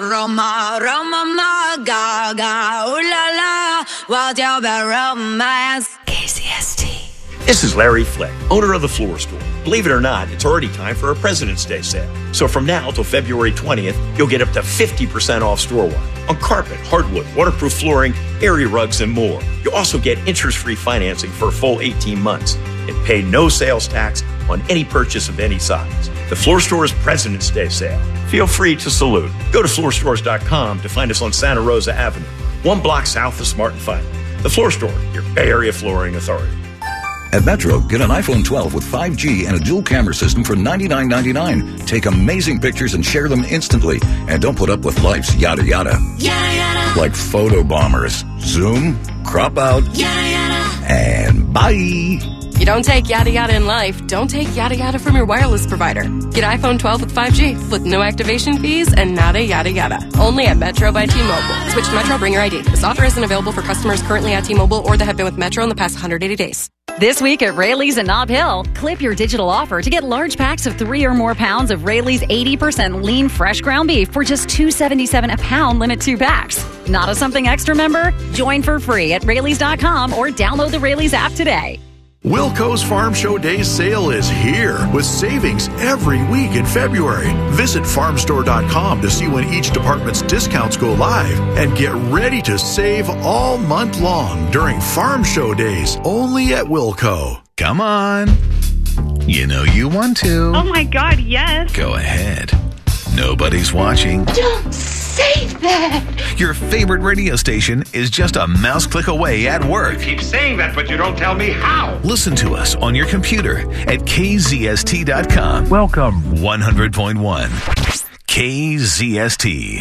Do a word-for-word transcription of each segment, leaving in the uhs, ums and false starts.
Roma, Roma, ma, gaga, ooh la la, what's your bad romance? K Z S T. This is Larry Flick, owner of The Floor Store. Believe it or not, it's already time for our President's Day sale. So from now till February twentieth, you'll get up to fifty percent off store-wide on carpet, hardwood, waterproof flooring, area rugs, and more. You'll also get interest-free financing for a full eighteen months and pay no sales tax on any purchase of any size. The Floor Store's President's Day sale. Feel free to salute. Go to floor stores dot com to find us on Santa Rosa Avenue, one block south of Smart and Final. The Floor Store, your Bay Area flooring authority. At Metro, get an iPhone twelve with five G and a dual camera system for ninety-nine ninety-nine. Take amazing pictures and share them instantly. And don't put up with life's yada yada. Yada yada. Like photo bombers. Zoom, crop out, Yada yada. and bye. You don't take yada yada in life. Don't take yada yada from your wireless provider. Get iPhone twelve with five G with no activation fees and nada yada yada. Only at Metro by T-Mobile. Switch to Metro, bring your I D. This offer isn't available for customers currently at T-Mobile or that have been with Metro in the past one hundred eighty days. This week at Rayleigh's in Nob Hill, clip your digital offer to get large packs of three or more pounds of Rayleigh's eighty percent lean fresh ground beef for just two dollars and seventy-seven cents a pound, limit two packs. Not a Something Extra member? Join for free at Rayleigh's dot com or download the Rayleigh's app today. Wilco's Farm Show Days sale is here with savings every week in February. Visit farm store dot com to see when each department's discounts go live and get ready to save all month long during Farm Show Days only at Wilco. Come on. You know you want to. Oh my God, yes. Go ahead. Nobody's watching. Don't say that. Your favorite radio station is just a mouse click away at work. You keep saying that, but you don't tell me how. Listen to us on your computer at K Z S T dot com. Welcome. one hundred point one K Z S T.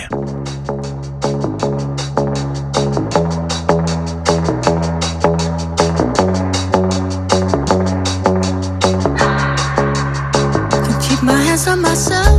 Keep my hands on myself.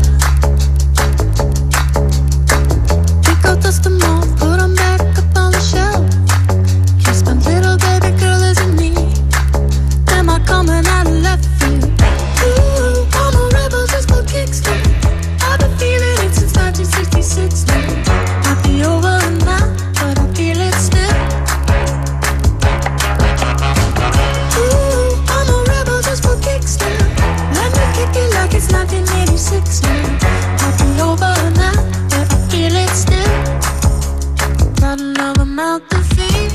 Pick out dust them all, put them back up on the shelf. Kiss my little baby girl isn't me. Am I coming out of left field? Ooh, I'm a rebel just for kicks now. I've been feeling it since nineteen sixty-six now. Might be over now, but I feel it still. Ooh, I'm a rebel just for kicks now. Let me kick it like it's nineteen eighty-six now. Might be over now, but I feel it still. Got another mouth to feed.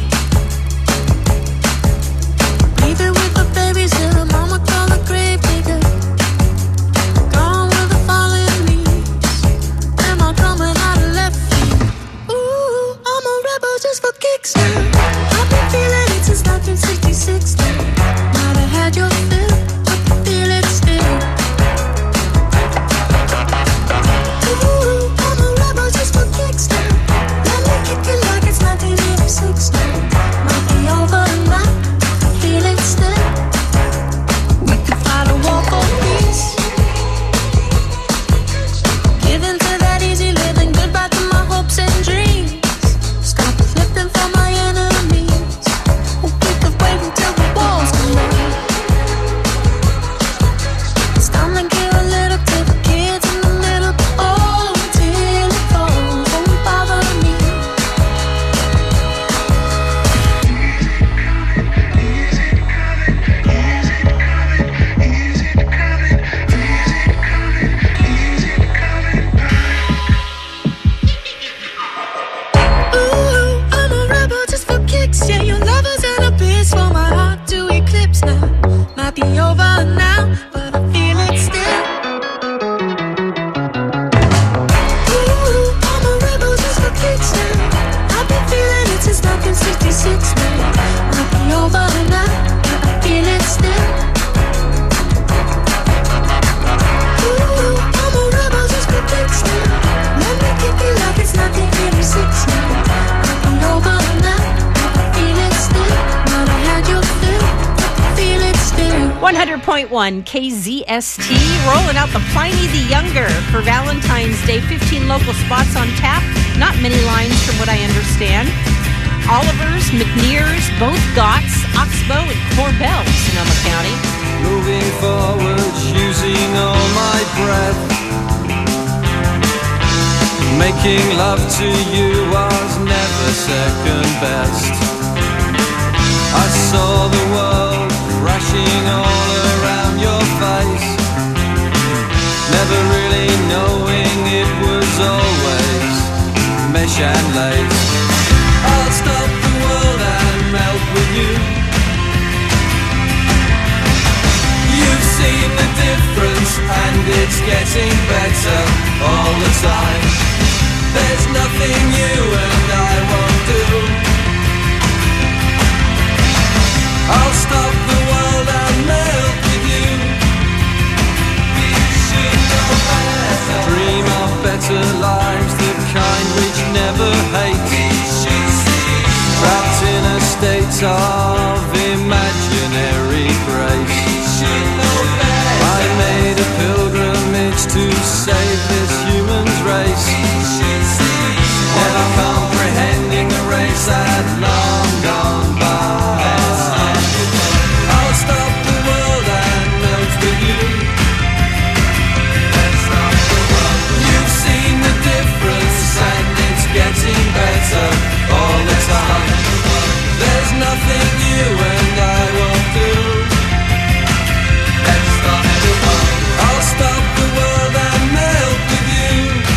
Leave it with the babysitter, mama call the grave digger. Gone with the falling leaves. Am I coming out of left field? Ooh, I'm a rebel just for kicks now. I've been feeling it since nineteen sixty-six now. Might have had your fill, but I feel it still. Ooh, I'm a rebel just for kicks now. Let me kick it like it's nineteen eighty-six now. Might be over now, I feel it still. We could fight a war for peace. Give in to that easy living, goodbye to my hopes and dreams. Stop flipping for my enemies. Or we could wait until the walls come down. It's time to give a little to the kids and the little oh, till it falls. Don't bother me. Ooh, I'm a rebel just for kicks. Yeah, your lovers and a piece for my heart to eclipse now. Might be over now, but I feel it still. Ooh, I'm a rebel just for kicks now. I've been feeling it since nineteen sixty-six now. Might be over now, but I feel it still. Ooh, I'm a rebel just for kicks now. Let me kick it like it's nineteen eighty-six now. Might be over now, but I feel it still. Might have had your fill, but I feel it still. one hundred point one K Z S T, rolling out the Pliny the Younger for Valentine's Day. fifteen local spots on tap. Not many lines from what I understand. Oliver's, McNear's, both Gotts, Oxbow, and Corbell, Sonoma County. Moving forward, using all my breath. Making love to you was never second best. I saw the world crashing all around your face, never really knowing it was always mesh and lace. I'll stop the world and melt with you. You've seen the difference and it's getting better all the time. There's nothing you and I won't do. I'll stop the world and melt with you. We should know better. Dream of better lives, the kind which never hate. We should see. Trapped in a state of imaginary grace. We should know better. I made a pilgrimage to save this human's race. We should see. Never comprehending the race that long gone by. I'll stop the world and melt with you. You've seen the difference and it's getting better all the time. There's nothing you and I won't do. Let's stop the world. I'll stop the world and melt with you.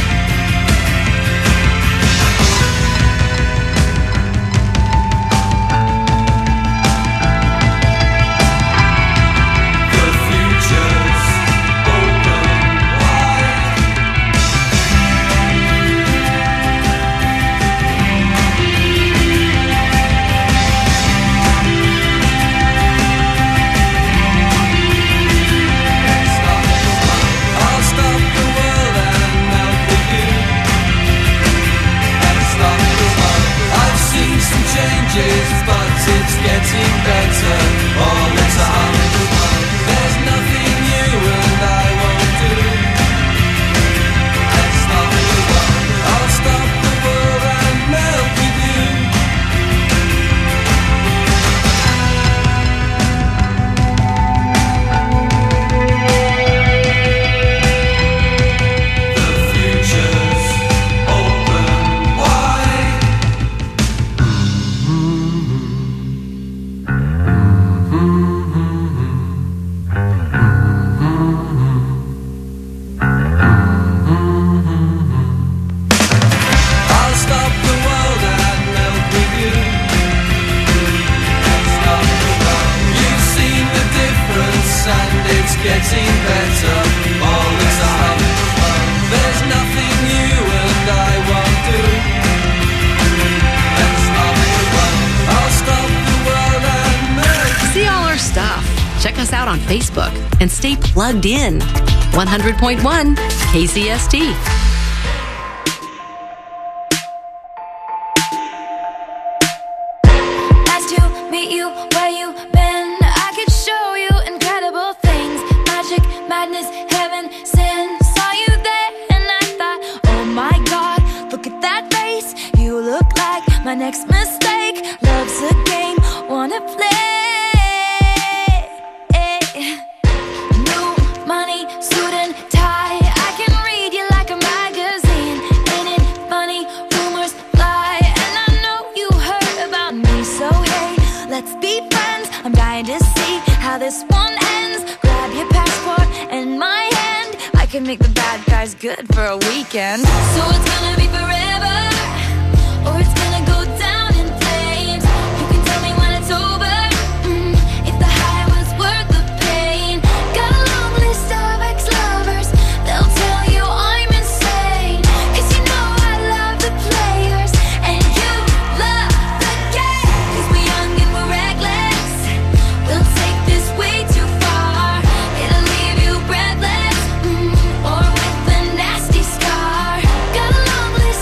The future's open wide. I'll stop the world and melt with you. I'll stop the world. I've seen some changes, but it's getting better all the time. There's nothing you and I won't do. Let's stop the world. I'll stop the world and melt with you. The future's open wide. I'll stop the world and melt with you. I'll stop the world. You've seen the difference and it's getting better all the time. There's nothing you and I won't do. Let's stop the world. I'll stop the world and melt. See all our stuff. Check us out on Facebook and stay plugged in. one hundred point one K Z S T. Nice to meet you where you been. I could show you incredible things. Magic, madness, heaven, sin. Saw you there and I thought, oh my God, look at that face. You look like my next mistake. Love's a game, wanna play. New money, suit and tie. I can read you like a magazine. Ain't it funny? Rumors fly. And I know you heard about me. So hey, let's be friends. I'm dying to see how this one ends. Grab your passport and my hand. I can make the bad guys good for a weekend. So it's gonna be forever, or it's gonna go down in flames. You can tell me when it's over, mm, if the high was worth the pain. Got a long list of ex-lovers, they'll tell you I'm insane. 'Cause you know I love the players, and you love the game. 'Cause we're young and we're reckless, we'll take this way too far. It'll leave you breathless, mm, or with a nasty scar. Got a long list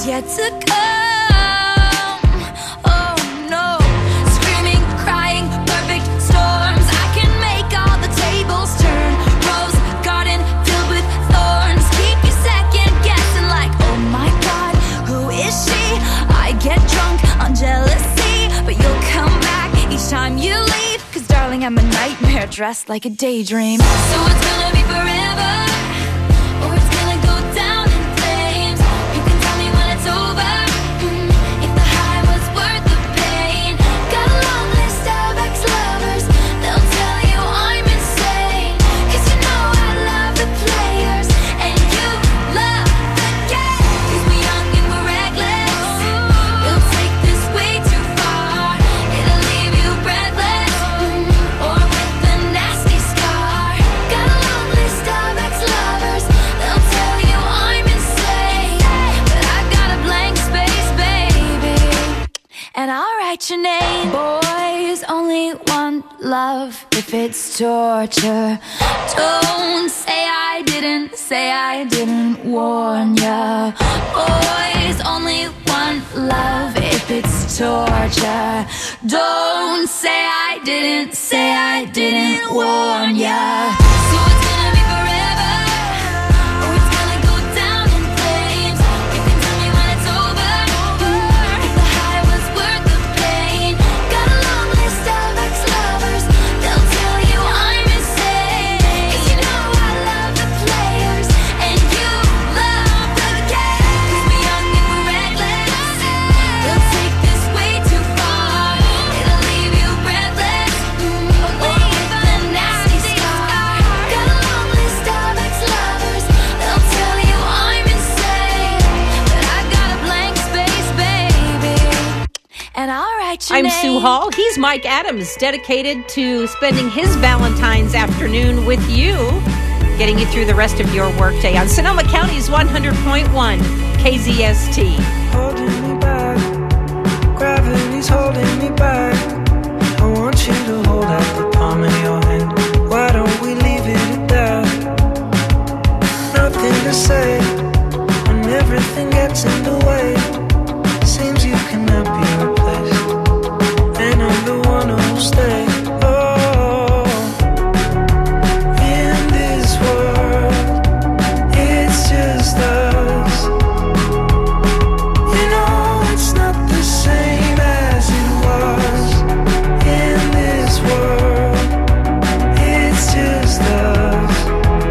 yet to come. Oh no, screaming, crying, perfect storms. I can make all the tables turn. Rose garden filled with thorns. Keep you second guessing like, oh my God, who is she? I get drunk on jealousy, but you'll come back each time you leave. Cause darling, I'm a nightmare dressed like a daydream. So it's gonna be forever, or it's gonna go down in flames. You can tell me when it's over, mm, if the high was worth the pain. Got a long list of ex-lovers, they'll tell you I'm insane. Cause you know I love the players, and you love the game. Cause we're young and we're reckless, we'll take this way too far. It'll leave you breathless, mm, or with a nasty scar. Got a long list of ex-lovers, they'll tell you I'm insane. But I've got a blank space, baby, and I'll write your name. Boys only want love if it's torture. Don't say I didn't, say I didn't warn ya. Boys only want love if it's torture. Don't say I didn't, say I didn't warn ya. So it's gonna be forever, or it's gonna go down in flames. You can tell me when it's over, mm, if the high was worth the pain. Got a long list of ex-lovers, they'll tell you I'm insane. Cause you know I love the players, and you love the game. Cause we're young and we're reckless, we'll take this way too far. It'll leave you breathless, mm, or with a nasty scar. Got a long list of ex-lovers, they'll tell you I'm insane. But I've got a blank space, baby, and I'll write your I'm name. Sue Hall. He's Mike Adams, dedicated to spending his Valentine's afternoon with you, getting you through the rest of your workday on Sonoma County's one hundred point one K Z S T. Holding me back, gravity's holding me back. I want you to hold out the palm of your hand. Why don't we leave it at that? Nothing to say when everything gets in the way. Seems you cannot be replaced, and I'm the one who'll stay. Oh, in this world, it's just us. You know it's not the same as it was. In this world, it's just us.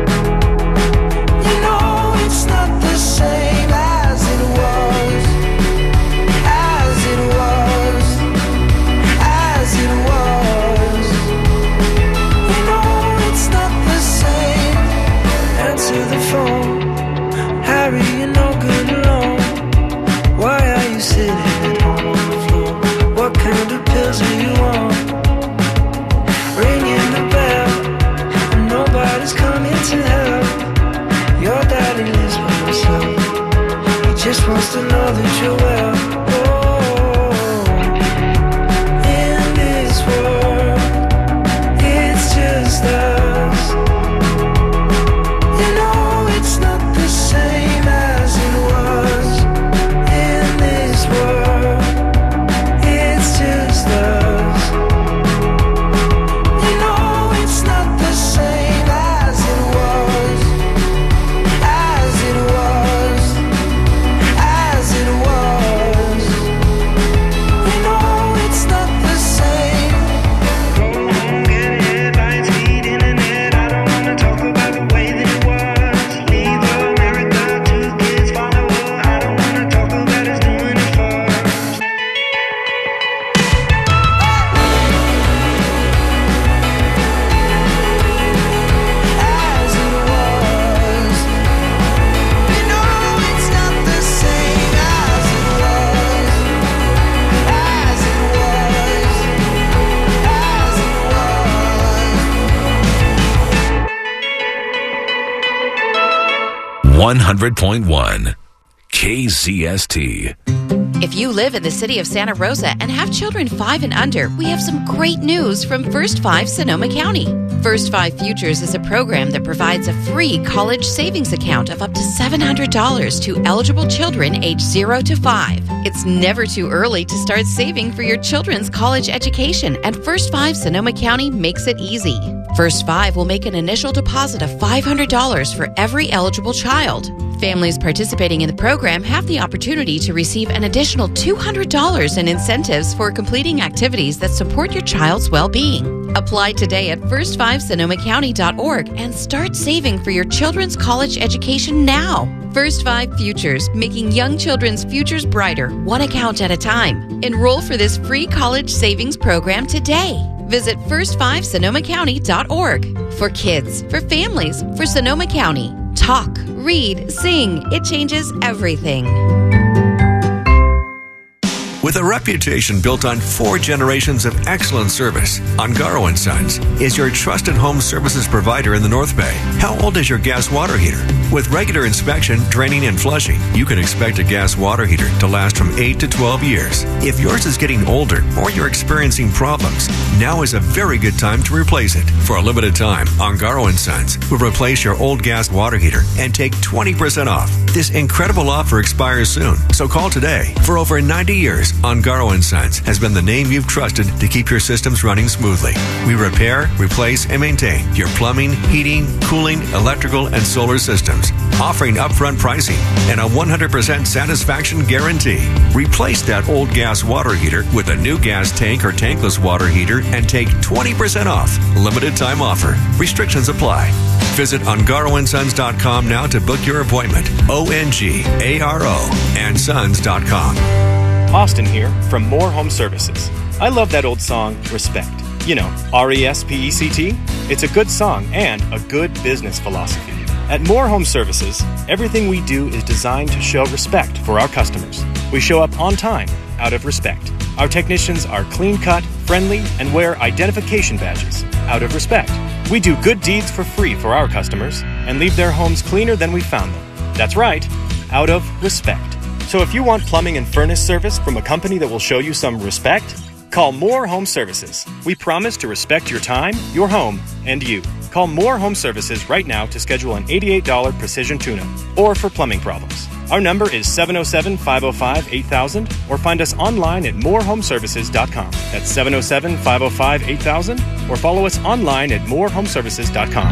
You know it's not the same as it was. As it was. As it was. You know it's not the same. Answer the phone. Harry, you're no good alone. Why are you sitting at home on the floor? What kind of pills are you on? Ringing the bell, and nobody's coming to help. Your daddy lives by himself. He just wants to know that you're well. Oh, in this world, it's just us. You know it's not the same as it was. In this world, it's just us. You know it's not the same as it was. As it was. As it was. You know it's not the same. Go home, get headlines, feed internet. I don't wanna talk about the way that it was. Leave America, two kids follow her. I don't wanna talk about us doing it first. As it was. You know it's not the same as it was. As it was. As it was. one hundred point one K Z S T. If you live in the city of Santa Rosa and have children five and under, we have some great news from First Five Sonoma County. First Five Futures is a program that provides a free college savings account of up to seven hundred dollars to eligible children age zero to five. It's never too early to start saving for your children's college education, and First Five Sonoma County makes it easy. First Five will make an initial deposit of five hundred dollars for every eligible child. Families participating in the program have the opportunity to receive an additional two hundred dollars in incentives for completing activities that support your child's well-being. Apply today at first five sonoma county dot org and start saving for your children's college education now. First Five Futures, making young children's futures brighter, one account at a time. Enroll for this free college savings program today. Visit first five sonoma county dot org. For kids, for families, for Sonoma County. Talk, read, sing. It changes everything. With a reputation built on four generations of excellent service, Ungaro and Sons is your trusted home services provider in the North Bay. How old is your gas water heater? With regular inspection, draining, and flushing, you can expect a gas water heater to last from eight to twelve years. If yours is getting older or you're experiencing problems, now is a very good time to replace it. For a limited time, Ungaro and Sons will replace your old gas water heater and take twenty percent off. This incredible offer expires soon, so call today. For over ninety years, Ungaro and Sons has been the name you've trusted to keep your systems running smoothly. We repair, replace, and maintain your plumbing, heating, cooling, electrical, and solar systems, offering upfront pricing and a one hundred percent satisfaction guarantee. Replace that old gas water heater with a new gas tank or tankless water heater and take twenty percent off. Limited time offer. Restrictions apply. Visit ungaro and sons dot com now to book your appointment. O N G A R O and sons dot com. Austin here from More Home Services. I love that old song, Respect. You know, R E S P E C T. It's a good song and a good business philosophy. At More Home Services, everything we do is designed to show respect for our customers. We show up on time, out of respect. Our technicians are clean-cut, friendly, and wear identification badges, out of respect. We do good deeds for free for our customers and leave their homes cleaner than we found them. That's right, out of respect. So if you want plumbing and furnace service from a company that will show you some respect, call More Home Services. We promise to respect your time, your home, and you. Call More Home Services right now to schedule an eighty-eight dollars precision tune-up or for plumbing problems. Our number is seven oh seven, five oh five, eight thousand or find us online at more home services dot com. That's seven oh seven, five oh five, eight thousand or follow us online at more home services dot com.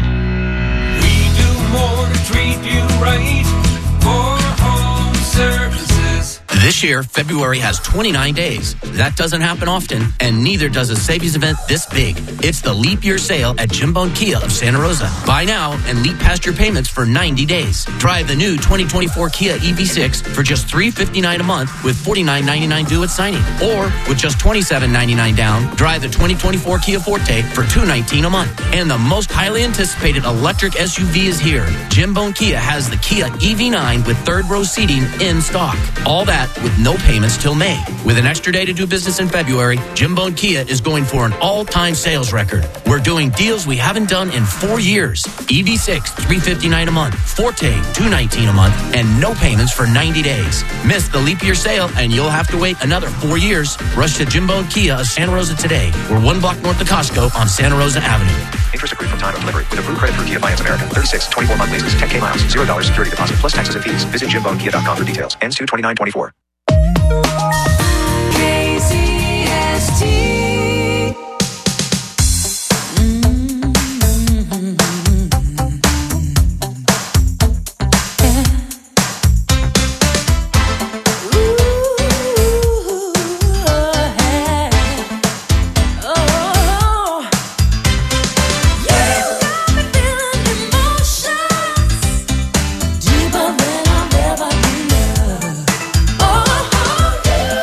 We do more to treat you right. More Home Services. This year, February has twenty-nine days. That doesn't happen often, and neither does a savings event this big. It's the Leap Year Sale at Jim Bone Kia of Santa Rosa. Buy now and leap past your payments for ninety days. Drive the new twenty twenty-four Kia E V six for just three hundred fifty-nine dollars a month with forty-nine ninety-nine due at signing. Or with just twenty-seven ninety-nine down, drive the twenty twenty-four Kia Forte for two hundred nineteen dollars a month. And the most highly anticipated electric S U V is here. Jim Bone Kia has the Kia E V nine with third row seating in stock. All that with no payments till May. With an extra day to do business in February, Jim Bone Kia is going for an all-time sales record. We're doing deals we haven't done in four years. E V six, three hundred fifty-nine dollars a month. Forte, two hundred nineteen dollars a month. And no payments for ninety days. Miss the leap year sale and you'll have to wait another four years. Rush to Jim Bone Kia of Santa Rosa today. We're one block north of Costco on Santa Rosa Avenue. Interest accrued from time of delivery with approved credit through Kia Finance America. thirty-six, twenty-four month leases, ten K miles, zero dollars security deposit plus taxes and fees. Visit jim bone kia dot com for details. Ends two twenty-nine twenty-four. K Z S T. Deeper than I've ever been. Oh, oh, yeah.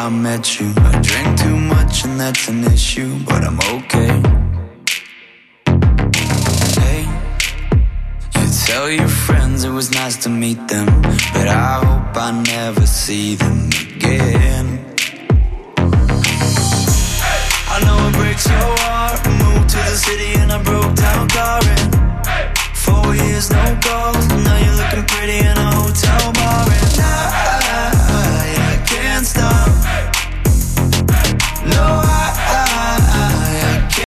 I met you. I drink too much and that's an issue, but I'm okay. Hey, you tell your friends it was nice to meet them, but I hope I never see them again. I know it breaks your heart.